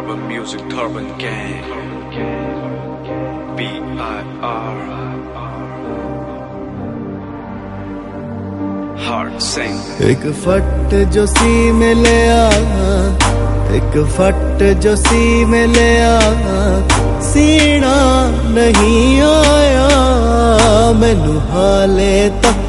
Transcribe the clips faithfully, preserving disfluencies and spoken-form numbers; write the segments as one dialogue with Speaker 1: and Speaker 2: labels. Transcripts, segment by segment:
Speaker 1: Turban Music, Turban Gang, B I R Heart Sing।
Speaker 2: एक फट जो सी में ले आ, एक फट जो सी में ले आ, सीना नहीं आया मैनू हाले तक,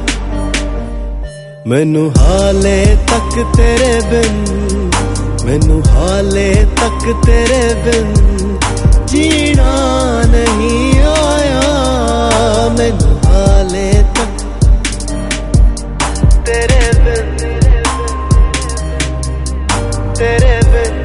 Speaker 2: मैनू हाले तक तेरे बिन, मैनू हाले तक तेरे बिन जीना नहीं आया मैनू हाले तक तेरे बिन, तेरे बिन।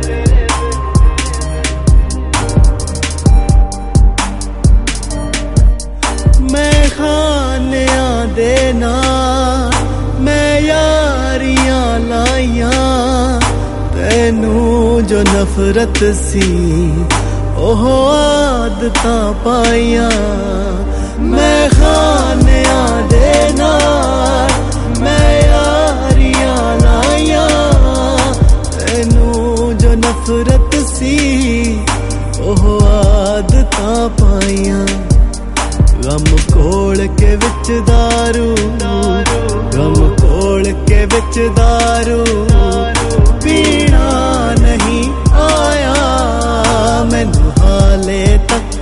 Speaker 2: मैं खानिया देना मैं यारियां लाइया तैनू जो नफरत सी ओह आदतां पाइया। मैं खानिया देना मैं यारियां लाइया तैनू जो नफरत सी ओह आदतां पाइया। गम कोल के विच दारू, गम कोल के विच दारू पीना नहीं आया मैनू हाले तक,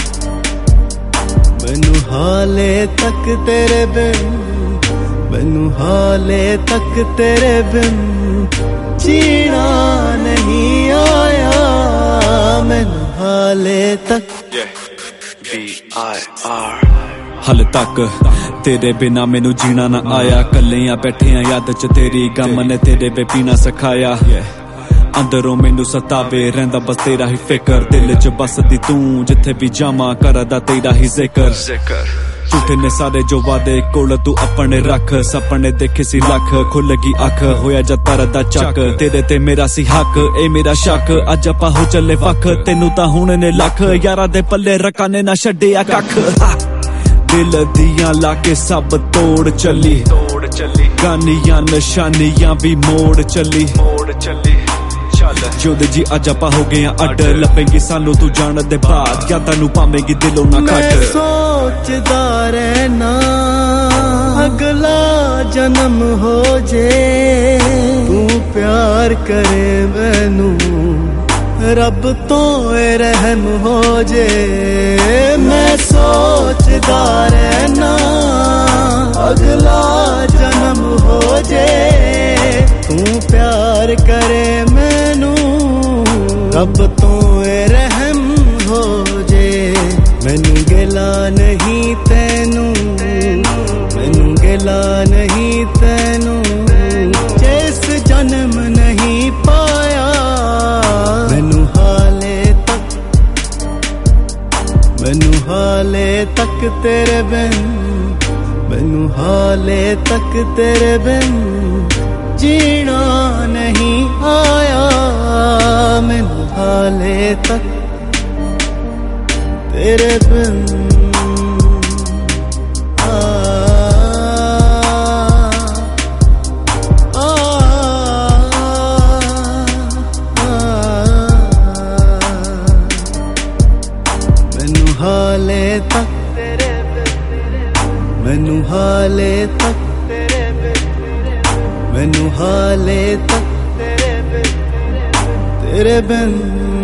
Speaker 2: मैनू हाले तक तेरे बिन, मैनू हाले तक तेरे बिन जीना नहीं आया मैनू हाले तक।
Speaker 1: B I R
Speaker 3: हाले तक तेरे बिना मैनू जीना ना आया, कलियां बैठियां याद च तेरी गम ने तेरे वे पीना सिखाया। अंदरों मैनू सतावे रहिंदा बस तेरा ही फिकर, दिल च बसदी तू जिथे भी जावां करदा तेरा ही जिक्र। झूठे ने सारे जो वादे कोल तू अपने रख, सपने देखे सी लख खुल गई अख होया जा तरदा चक। तेरे ते मेरा सी हक ए मेरा शक अज आपा हो चले वख, तेनू तां हुण ने लख यारा दे पल्ले रकाने ना छड्डिया कख। दिल दियां लाके सब तोड़ चली,
Speaker 1: तोड़ चली
Speaker 3: गानियां निशानियां भी मोड़ चली,
Speaker 1: मोड़ चली
Speaker 3: जोदे जी अज आपा हो गए अड, लपेंगी सानू तू जान दे बाद यादां नू पावेंगी दिलों ना कट।
Speaker 2: मैं सोचदा रहना अगला जन्म हो जे तू प्यार करे मैनू रब तो रहम हो जे। मैं सोचदा रहना अगला जन्म हो जे तू प्यार करे मैनू रब तो रहम हो जे। मैनू गिला नहीं तैनू, मैनू गिला नहीं तैनू जिस जन्म नहीं पाया मैनू हाले तक, मैनू हाले तक तेरे बिन, मैनू हाले तक तेरे बिन जीना नहीं आया मैनू हाले तक तेरे बिन। आ, आ, आ, मैनू हाले तक तेरे बिन, मैनू हाले तक तेरे बिन, मैनू हाले तक तेरे बिन, तेरे बिन।